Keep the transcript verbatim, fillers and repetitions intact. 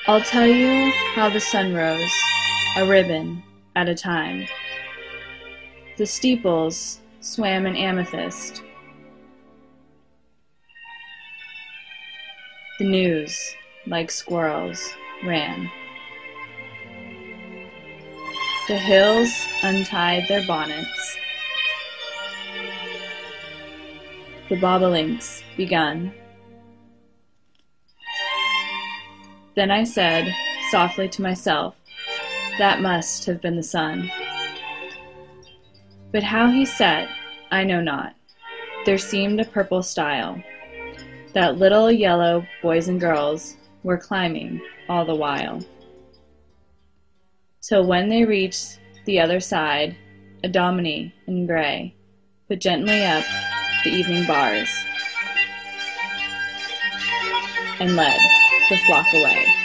I'll tell you how the sun rose, a ribbon at a time. The steeples swam in amethyst. The news, like squirrels, ran. The hills untied their bonnets. The bobolinks begun. Then I said, softly to myself, that must have been the sun. But how he set, I know not. There seemed a purple stile, that little yellow boys and girls were climbing all the while. Till when they reached the other side, a dominie in gray put gently up the evening bars and led the flock away.